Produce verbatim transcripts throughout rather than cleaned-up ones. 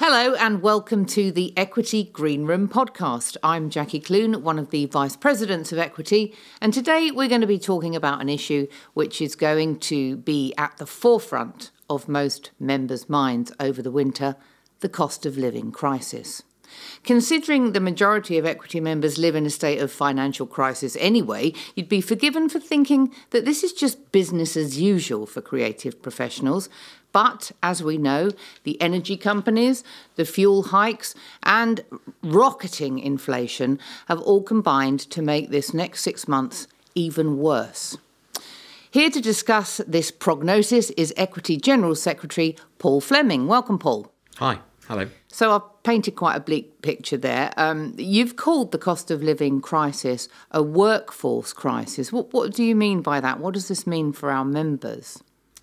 Hello and welcome to the Equity Green Room podcast. I'm Jackie Clune, one of the Vice Presidents of Equity, and today we're going to be talking about an issue which is going to be at the forefront of most members' minds over the winter, the cost of living crisis. Considering the majority of Equity members live in a state of financial crisis anyway, you'd be forgiven for thinking that this is just business as usual for creative professionals. But, as we know, the energy companies, the fuel hikes and rocketing inflation have all combined to make this next six months even worse. Here to discuss this prognosis is Equity General Secretary Paul Fleming. Welcome, Paul. Hi. Hello. So I've painted quite a bleak picture there. Um, you've called the cost of living crisis a workforce crisis. What, what do you mean by that? What does this mean for our members?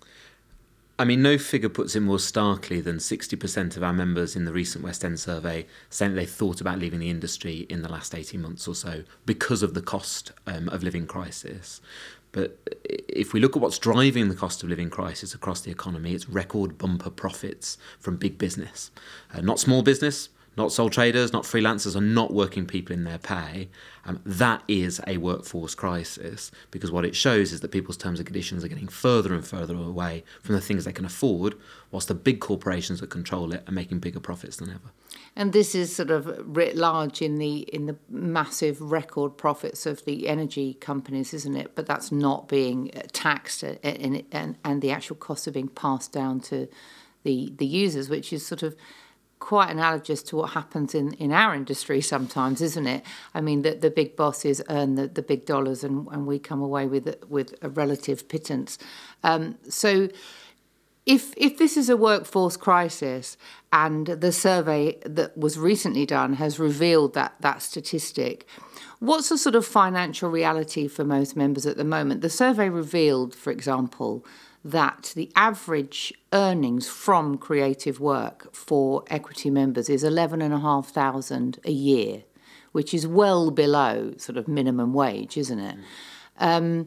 I mean, no figure puts it more starkly than sixty percent of our members in the recent West End survey saying that they thought about leaving the industry in the last eighteen months or so because of the cost um, of living crisis. But if we look at what's driving the cost of living crisis across the economy, it's record bumper profits from big business. Uh, not small business, not sole traders, not freelancers, or not working people in their pay. Um, that is a workforce crisis, because what it shows is that people's terms and conditions are getting further and further away from the things they can afford, whilst the big corporations that control it are making bigger profits than ever. And this is sort of writ large in the in the massive record profits of the energy companies, isn't it? But that's not being taxed, in it, and, and the actual costs are being passed down to the, the users, which is sort of quite analogous to what happens in, in our industry sometimes, isn't it? I mean, the, the big bosses earn the, the big dollars and, and we come away with with a relative pittance. Um, so if if this is a workforce crisis, and the survey that was recently done has revealed that, that statistic, what's the sort of financial reality for most members at the moment? The survey revealed, for example, that the average earnings from creative work for Equity members is eleven and a half thousand a year, which is well below sort of minimum wage, isn't it? Um,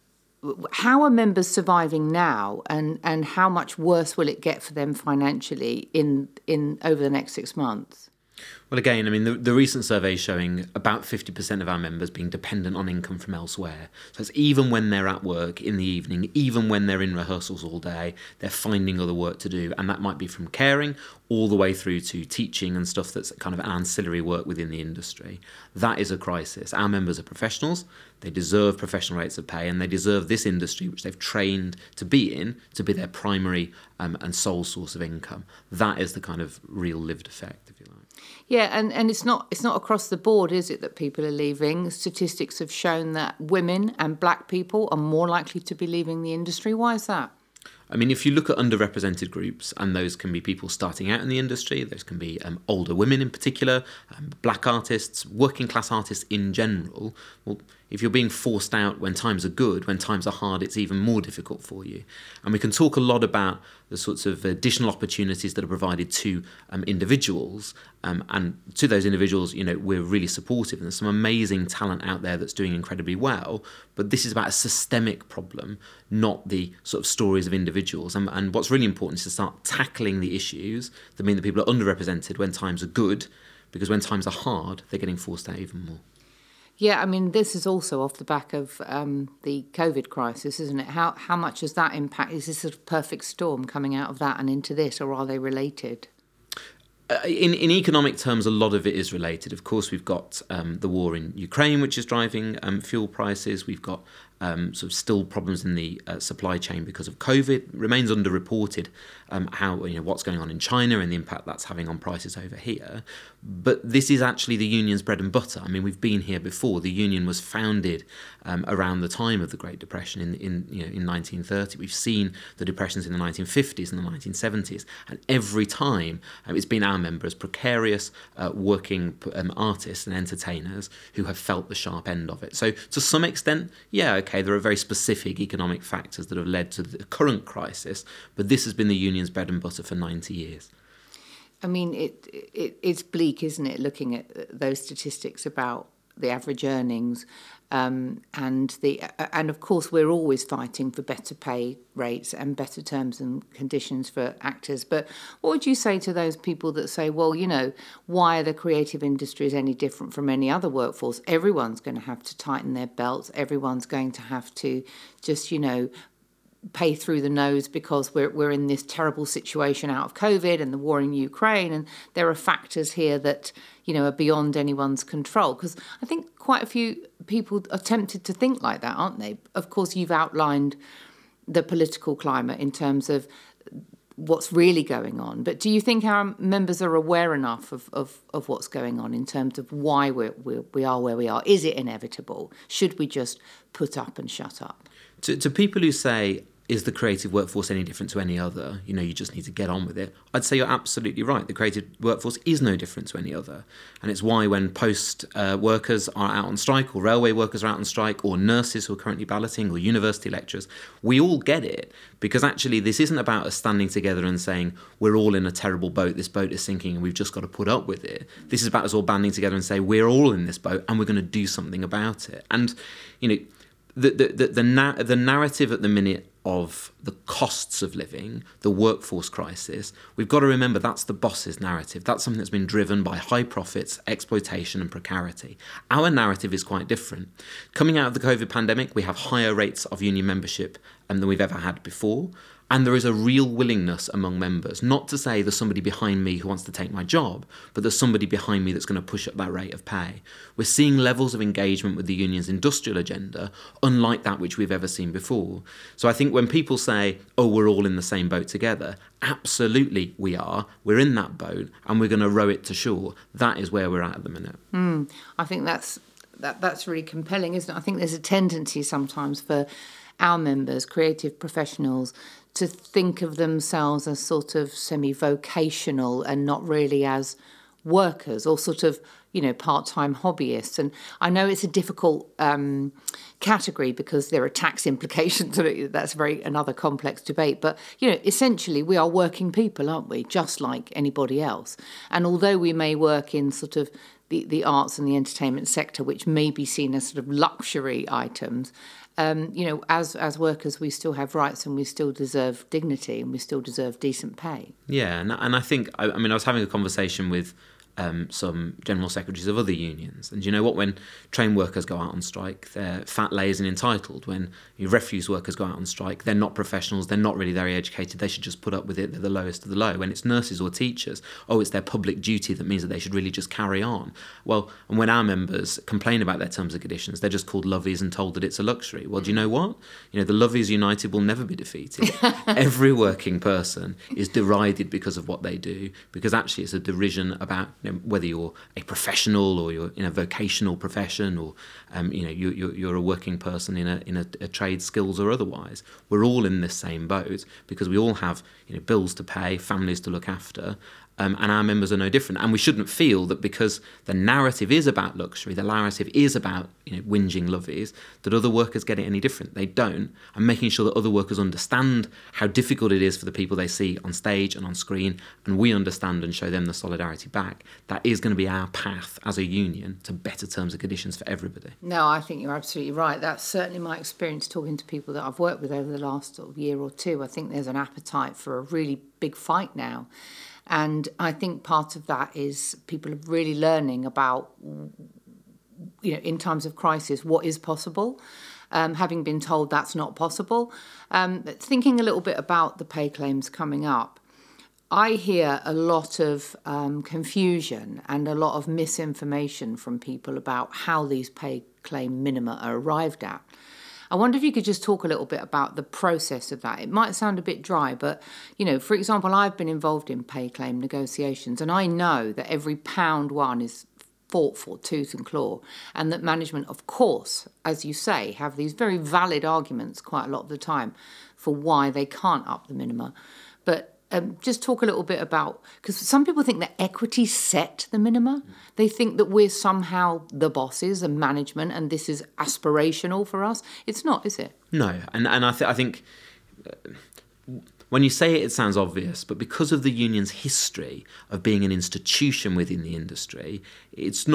how are members surviving now, and, and how much worse will it get for them financially in in over the next six months? Well, again, I mean, the, the recent survey is showing about fifty percent of our members being dependent on income from elsewhere. So it's even when they're at work in the evening, even when they're in rehearsals all day, they're finding other work to do. And that might be from caring all the way through to teaching and stuff that's kind of ancillary work within the industry. That is a crisis. Our members are professionals. They deserve professional rates of pay, and they deserve this industry, which they've trained to be in, to be their primary um, and sole source of income. That is the kind of real lived effect, if you like. Yeah, and, and it's not it's not across the board, is it, that people are leaving? Statistics have shown that women and black people are more likely to be leaving the industry. Why is that? I mean, if you look at underrepresented groups, and those can be people starting out in the industry, those can be um, older women in particular, um, black artists, working class artists in general, well, if you're being forced out when times are good, when times are hard, it's even more difficult for you. And we can talk a lot about the sorts of additional opportunities that are provided to um, individuals. Um, and to those individuals, you know, we're really supportive. And there's some amazing talent out there that's doing incredibly well. But this is about a systemic problem, not the sort of stories of individuals. And, and what's really important is to start tackling the issues that mean that people are underrepresented when times are good, because when times are hard, they're getting forced out even more. Yeah, I mean, this is also off the back of um, the COVID crisis, isn't it? How how much does that impact? Is this a sort of perfect storm coming out of that and into this, or are they related? Uh, in, in economic terms, a lot of it is related. Of course, we've got um, the war in Ukraine, which is driving um, fuel prices. We've got um, sort of still problems in the uh, supply chain because of COVID. It remains underreported um, how you know what's going on in China and the impact that's having on prices over here. But this is actually the union's bread and butter. I mean, we've been here before. The union was founded um, around the time of the Great Depression in in you know in nineteen thirty. We've seen the depressions in the nineteen fifties and the nineteen seventies, and every time um, it's been our members, precarious uh, working um, artists and entertainers who have felt the sharp end of it. So to some extent, yeah, okay, there are very specific economic factors that have led to the current crisis, but this has been the union's bread and butter for ninety years. I mean, it, it it's bleak, isn't it, looking at those statistics about the average earnings. Um, and the and of course we're always fighting for better pay rates and better terms and conditions for actors. But what would you say to those people that say, well, you know, why are the creative industries any different from any other workforce? Everyone's going to have to tighten their belts. Everyone's going to have to just, you know, pay through the nose because we're we're in this terrible situation out of COVID and the war in Ukraine, and there are factors here that, you know, are beyond anyone's control. Because I think quite a few people are tempted to think like that, aren't they? Of course, you've outlined the political climate in terms of what's really going on, but do you think our members are aware enough of, of, of what's going on in terms of why we're, we're, we are where we are? Is it inevitable? Should we just put up and shut up? To, to people who say, is the creative workforce any different to any other? You know, you just need to get on with it. I'd say you're absolutely right. The creative workforce is no different to any other. And it's why when post uh, workers are out on strike, or railway workers are out on strike, or nurses who are currently balloting, or university lecturers, we all get it. Because actually this isn't about us standing together and saying, we're all in a terrible boat, this boat is sinking and we've just got to put up with it. This is about us all banding together and say, we're all in this boat and we're going to do something about it. And, you know, the the the, the, na- the narrative at the minute of the costs of living, the workforce crisis, we've got to remember that's the boss's narrative. That's something that's been driven by high profits, exploitation and precarity. Our narrative is quite different. Coming out of the COVID pandemic, we have higher rates of union membership um, than we've ever had before. And there is a real willingness among members, not to say there's somebody behind me who wants to take my job, but there's somebody behind me that's going to push up that rate of pay. We're seeing levels of engagement with the union's industrial agenda, unlike that which we've ever seen before. So I think when people say, oh, we're all in the same boat together, absolutely we are. We're in that boat and we're going to row it to shore. That is where we're at at the minute. Mm, I think that's that that's really compelling, isn't it? I think there's a tendency sometimes for our members, creative professionals, to think of themselves as sort of semi-vocational and not really as workers, or sort of, you know, part-time hobbyists. And I know it's a difficult um, category because there are tax implications. That's very another complex debate. But, you know, essentially we are working people, aren't we? Just like anybody else. And although we may work in sort of the, the arts and the entertainment sector, which may be seen as sort of luxury items, Um, you know, as as workers, we still have rights and we still deserve dignity and we still deserve decent pay. Yeah, and, and I think, I, I mean, I was having a conversation with um, some general secretaries of other unions. And you know what, when train workers go out on strike, they're fat, lazy and entitled. When you refuse workers go out on strike, they're not professionals, they're not really very educated, they should just put up with it, they're the lowest of the low. When it's nurses or teachers, oh, it's their public duty that means that they should really just carry on. Well, and when our members complain about their terms and conditions, they're just called lovies and told that it's a luxury. Well, do you know what? You know, the Lovies United will never be defeated. Every working person is derided because of what they do, because actually it's a derision about, you know, whether you're a professional or you're in a vocational profession, or um, you know you, you're, you're a working person in a in a, a trade, skills or otherwise. We're all in this same boat because we all have, you know, bills to pay, families to look after. Um, and our members are no different. And we shouldn't feel that because the narrative is about luxury, the narrative is about, you know, whinging lovies, that other workers get it any different. They don't. And making sure that other workers understand how difficult it is for the people they see on stage and on screen, and we understand and show them the solidarity back, that is going to be our path as a union to better terms and conditions for everybody. No, I think you're absolutely right. That's certainly my experience talking to people that I've worked with over the last sort of year or two. I think there's an appetite for a really big fight now. And I think part of that is people are really learning about, you know, in times of crisis, what is possible, um, having been told that's not possible. Um, thinking a little bit about the pay claims coming up, I hear a lot of um, confusion and a lot of misinformation from people about how these pay claim minima are arrived at. I wonder if you could just talk a little bit about the process of that. It might sound a bit dry, but, you know, for example, I've been involved in pay claim negotiations, and I know that every pound won is fought for tooth and claw, and that management, of course, as you say, have these very valid arguments quite a lot of the time for why they can't up the minima. But Um, just talk a little bit about, because some people think that equity set the minima. They think that we're somehow the bosses and management, and this is aspirational for us. It's not, is it? No, and and I, th- I think uh, when you say it, it sounds obvious, but because of the union's history of being an institution within the industry, it's not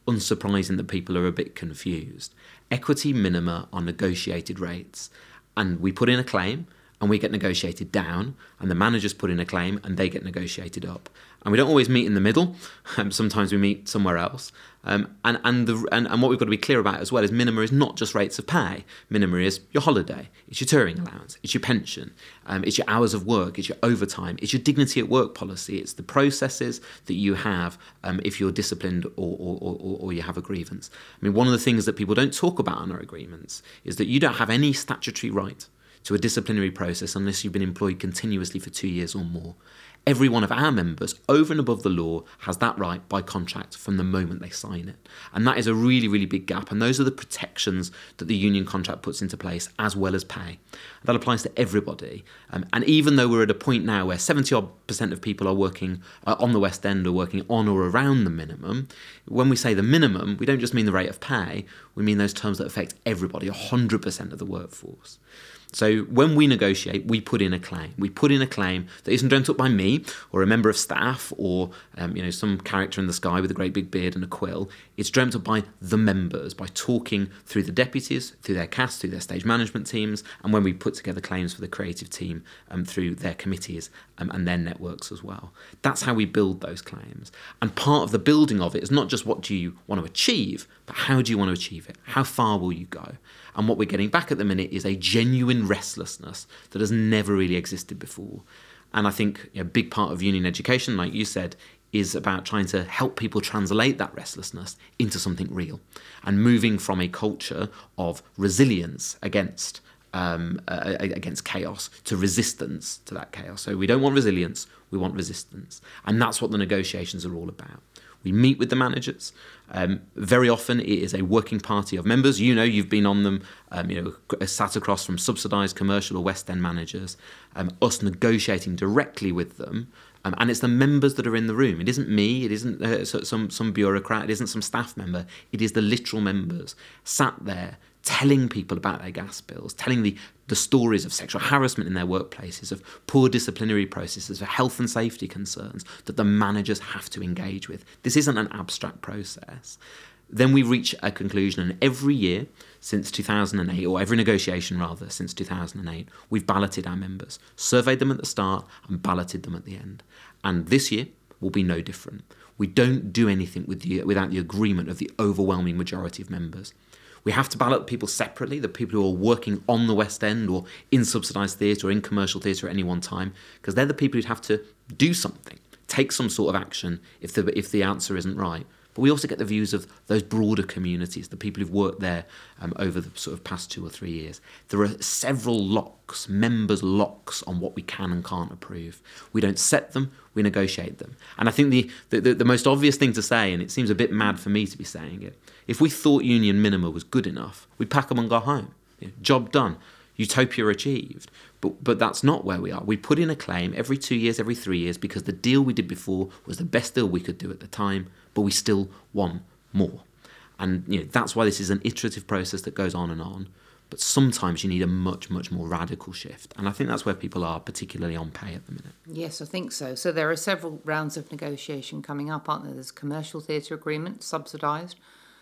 unsurprising that people are a bit confused. Equity minima are negotiated rates, and we put in a claim and we get negotiated down, and the managers put in a claim and they get negotiated up. And we don't always meet in the middle. Um, sometimes we meet somewhere else. Um, and and, the, and and what we've got to be clear about as well is minima is not just rates of pay. Minima is your holiday, it's your touring allowance, it's your pension, um, it's your hours of work, it's your overtime, it's your dignity at work policy, it's the processes that you have um, if you're disciplined or, or, or, or you have a grievance. I mean, one of the things that people don't talk about in our agreements is that you don't have any statutory right to a disciplinary process unless you've been employed continuously for two years or more. Every one of our members, over and above the law, has that right by contract from the moment they sign it. And that is a really, really big gap. And those are the protections that the union contract puts into place, as well as pay. That applies to everybody. Um, and even though we're at a point now where seventy odd percent of people are working uh, on the West End or working on or around the minimum, when we say the minimum, we don't just mean the rate of pay, we mean those terms that affect everybody, one hundred percent of the workforce. So when we negotiate, we put in a claim. We put in a claim that isn't dreamt up by me or a member of staff or um, you know some character in the sky with a great big beard and a quill. It's dreamt up by the members, by talking through the deputies, through their cast, through their stage management teams, and when we put together claims for the creative team um, through their committees um, and their networks as well. That's how we build those claims. And part of the building of it is not just what do you want to achieve, but how do you want to achieve it? How far will you go? And what we're getting back at the minute is a genuine restlessness that has never really existed before. And I think a big part of union education, like you said, is about trying to help people translate that restlessness into something real and moving from a culture of resilience against um, uh, against chaos to resistance to that chaos. So we don't want resilience, we want resistance. And that's what the negotiations are all about. We meet with the managers. Um, very often it is a working party of members. You know, you've been on them, um, you know, sat across from subsidised commercial or West End managers, um, us negotiating directly with them. Um, and it's the members that are in the room. It isn't me, it isn't uh, some, some bureaucrat, it isn't some staff member. It is the literal members sat there telling people about their gas bills, telling the, the stories of sexual harassment in their workplaces, of poor disciplinary processes, of health and safety concerns that the managers have to engage with. This isn't an abstract process. Then we reach a conclusion, and every year since two thousand eight, or every negotiation rather, since two thousand eight, we've balloted our members, surveyed them at the start and balloted them at the end. And this year will be no different. We don't do anything with the, without the agreement of the overwhelming majority of members. We have to ballot people separately, the people who are working on the West End or in subsidised theatre or in commercial theatre at any one time, because they're the people who'd have to do something, take some sort of action if the if the answer isn't right. But we also get the views of those broader communities, the people who've worked there um, over the sort of past two or three years. There are several locks, members' locks on what we can and can't approve. We don't set them, we negotiate them. And I think the, the, the most obvious thing to say, and it seems a bit mad for me to be saying it, if we thought union minima was good enough, we'd pack them and go home. You know, job done. Utopia achieved. But but that's not where we are. We put in a claim every two years, every three years, because the deal we did before was the best deal we could do at the time, but we still want more. And you know that's why this is an iterative process that goes on and on. But sometimes you need a much, much more radical shift. And I think that's where people are, particularly on pay at the minute. Yes, I think so. So there are several rounds of negotiation coming up, aren't there? There's commercial theatre agreement, subsidised.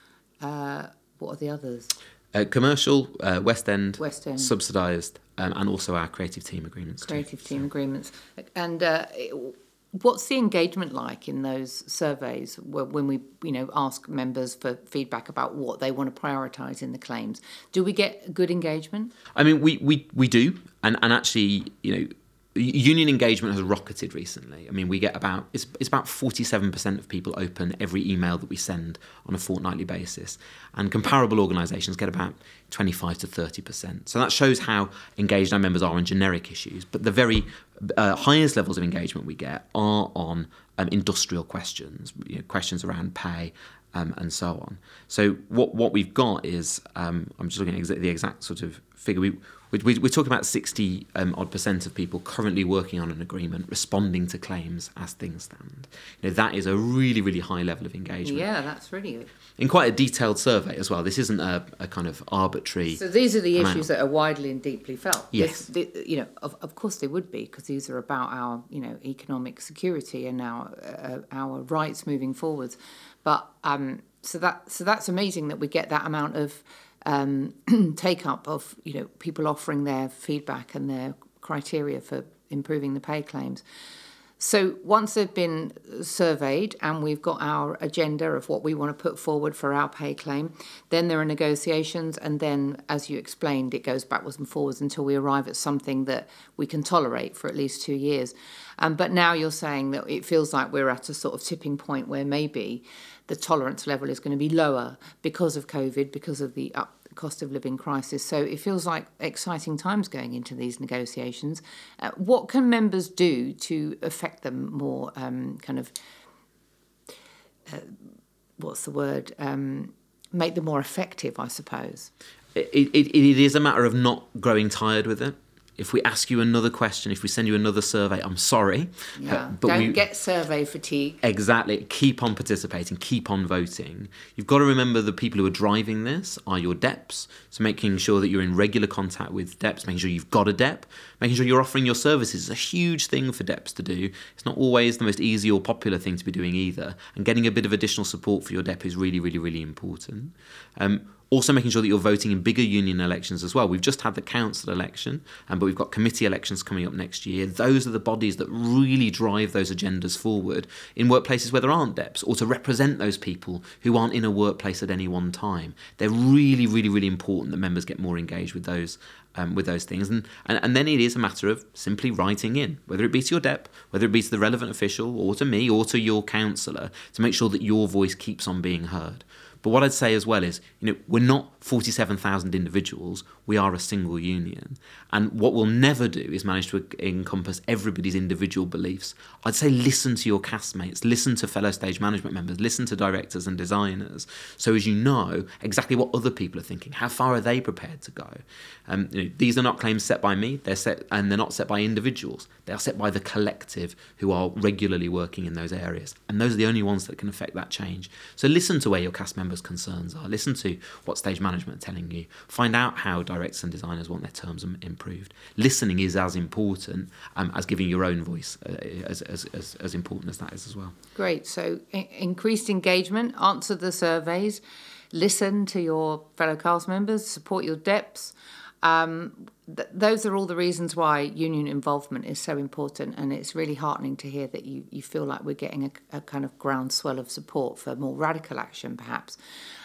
Uh, what are the others? Uh, commercial, uh, West End, West End. subsidised, um, and also our creative team agreements. Creative too, team so. agreements. And uh, it, what's the engagement like in those surveys when we, you know, ask members for feedback about what they want to prioritise in the claims? Do we get good engagement? I mean, we, we, we do, and, and actually, you know, union engagement has rocketed recently. I mean, we get about, it's, it's about forty-seven percent of people open every email that we send on a fortnightly basis. And comparable organisations get about twenty-five to thirty percent. So that shows how engaged our members are on generic issues. But the very uh, highest levels of engagement we get are on um, industrial questions, you know, questions around pay, um, and so on. So what what we've got is, um, I'm just looking at exa- the exact sort of figure, we We, we're talking about sixty um, odd percent of people currently working on an agreement, responding to claims as things stand. You know, that is a really, really high level of engagement. Yeah, that's really good. In quite a detailed survey as well. This isn't a, a kind of arbitrary. So these are the amount. issues that are widely and deeply felt. Yes. This, the, you know, of, of course they would be, because these are about our, you know, economic security and our uh, our rights moving forwards. But um, so that so that's amazing that we get that amount of um, take up of, you know, people offering their feedback and their criteria for improving the pay claims. So once they've been surveyed and we've got our agenda of what we want to put forward for our pay claim, then there are negotiations, and then, as you explained, it goes backwards and forwards until we arrive at something that we can tolerate for at least two years. Um, but now you're saying that it feels like we're at a sort of tipping point where maybe the tolerance level is going to be lower because of COVID, because of the up cost of living crisis. So it feels like exciting times going into these negotiations. Uh, what can members do to affect them more, um, kind of, uh, what's the word, um, make them more effective, I suppose? It, it, it is a matter of not growing tired with it. If we ask you another question, if we send you another survey, I'm sorry. Yeah. Uh, but Don't we, get survey fatigue. Exactly. Keep on participating. Keep on voting. You've got to remember the people who are driving this are your D E Ps. So making sure that you're in regular contact with D E Ps, making sure you've got a D E P, making sure you're offering your services is a huge thing for D E Ps to do. It's not always the most easy or popular thing to be doing either. And getting a bit of additional support for your D E P is really, really, really important. Um, Also making sure that you're voting in bigger union elections as well. We've just had the council election, um, but we've got committee elections coming up next year. Those are the bodies that really drive those agendas forward in workplaces where there aren't D E Ps, or to represent those people who aren't in a workplace at any one time. They're really, really, really important that members get more engaged with those um, with those things. And, and, and then it is a matter of simply writing in, whether it be to your D E P, whether it be to the relevant official, or to me, or to your councillor, to make sure that your voice keeps on being heard. But what I'd say as well is, you know, we're not forty-seven thousand individuals, we are a single union. And what we'll never do is manage to encompass everybody's individual beliefs. I'd say listen to your castmates, listen to fellow stage management members, listen to directors and designers, so as you know exactly what other people are thinking, how far are they prepared to go. Um, you know, these are not claims set by me, they're set, and they're not set by individuals. They are set by the collective who are regularly working in those areas. And those are the only ones that can affect that change. So listen to where your cast members' concerns are. Listen to what stage management are telling you. Find out how directors and designers want their terms improved. Listening is as important um, as giving your own voice, uh, as, as, as, as important as that is as well. Great. So I- increased engagement, answer the surveys, listen to your fellow cast members, support your D E Ps. Um, th- those are all the reasons why union involvement is so important, and it's really heartening to hear that you, you feel like we're getting a, a kind of groundswell of support for more radical action, perhaps.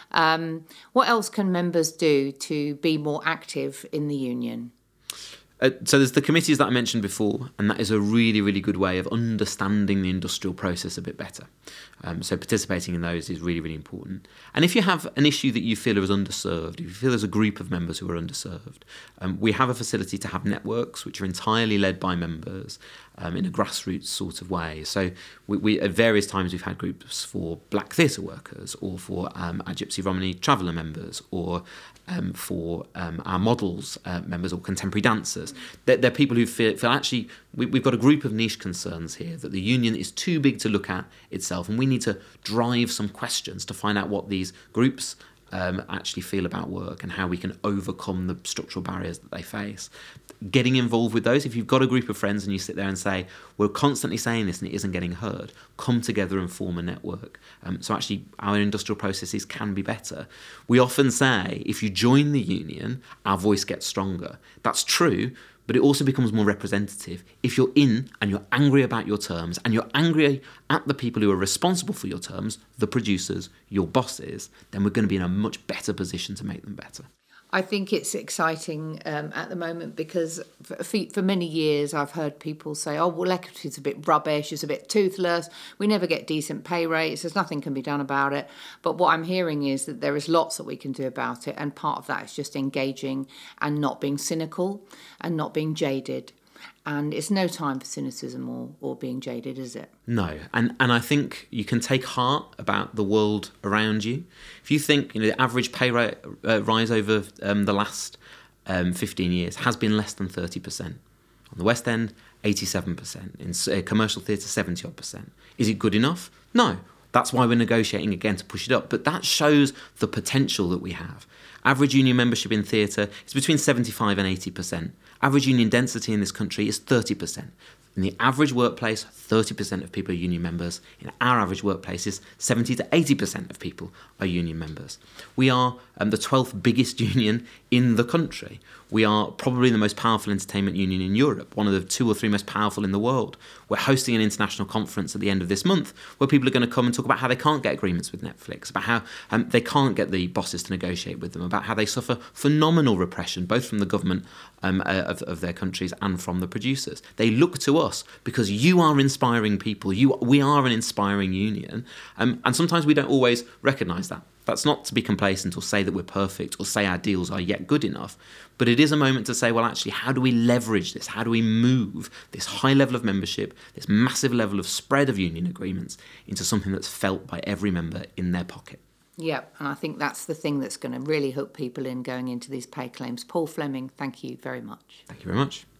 Um, what else can members do to be more active in the union? Uh, so there's the committees that I mentioned before, and that is a really, really good way of understanding the industrial process a bit better. Um, so participating in those is really, really important. And if you have an issue that you feel is underserved, if you feel there's a group of members who are underserved, um, we have a facility to have networks which are entirely led by members um, in a grassroots sort of way. So we, we at various times we've had groups for black theatre workers, or for um, our Gypsy Romany Traveller members, or um, for um, our models uh, members, or contemporary dancers. They're, they're people who feel, feel actually we, we've got a group of niche concerns here, that the union is too big to look at itself, and we need to drive some questions to find out what these groups um, actually feel about work and how we can overcome the structural barriers that they face. Getting involved with those, if you've got a group of friends and you sit there and say, we're constantly saying this and it isn't getting heard, come together and form a network. Um, so actually our industrial processes can be better. We often say, if you join the union, our voice gets stronger. That's true, but it also becomes more representative. If you're in and you're angry about your terms, and you're angry at the people who are responsible for your terms, the producers, your bosses, then we're going to be in a much better position to make them better. I think it's exciting um, at the moment, because for, for many years I've heard people say, oh, well, equity's a bit rubbish, it's a bit toothless, we never get decent pay rates, there's nothing can be done about it. But what I'm hearing is that there is lots that we can do about it, and part of that is just engaging and not being cynical and not being jaded. And it's no time for cynicism or, or being jaded, is it? No. And and I think you can take heart about the world around you. If you think, you know, the average pay rate uh, rise over um, the last um, fifteen years has been less than thirty percent. On the West End, eighty-seven percent. In uh, commercial theatre, seventy odd percent. Is it good enough? No. That's why we're negotiating again to push it up. But that shows the potential that we have. Average union membership in theatre is between seventy-five and eighty percent. Average union density in this country is thirty percent. In the average workplace, thirty percent of people are union members. In our average workplaces, seventy to eighty percent of people are union members. We are um, the twelfth biggest union in the country. We are probably the most powerful entertainment union in Europe, one of the two or three most powerful in the world. We're hosting an international conference at the end of this month where people are going to come and talk about how they can't get agreements with Netflix, about how um, they can't get the bosses to negotiate with them, about how they suffer phenomenal repression, both from the government um, uh, of, of their countries and from the producers. They look to us because you are inspiring people. You, we are an inspiring union. Um, and sometimes we don't always recognise that. That's not to be complacent or say that we're perfect or say our deals are yet good enough. But it is a moment to say, well, actually, how do we leverage this? How do we move this high level of membership, this massive level of spread of union agreements into something that's felt by every member in their pocket? Yeah, and I think that's the thing that's going to really hook people in going into these pay claims. Paul Fleming, thank you very much. Thank you very much.